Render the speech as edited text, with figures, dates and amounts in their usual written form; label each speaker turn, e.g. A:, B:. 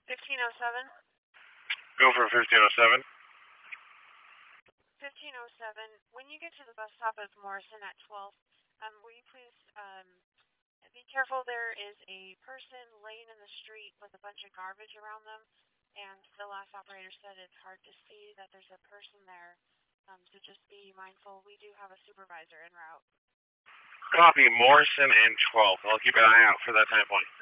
A: 1507.
B: Go for 1507.
A: 1507. When you get to the bus stop of Morrison at 12th, will you please be careful? There is a person laying in the street with a bunch of garbage around them, and the last operator said it's hard to see that there's a person there. So just be mindful. We do have a supervisor en route.
B: Copy, Morrison and 12th. I'll keep an eye out for that time point.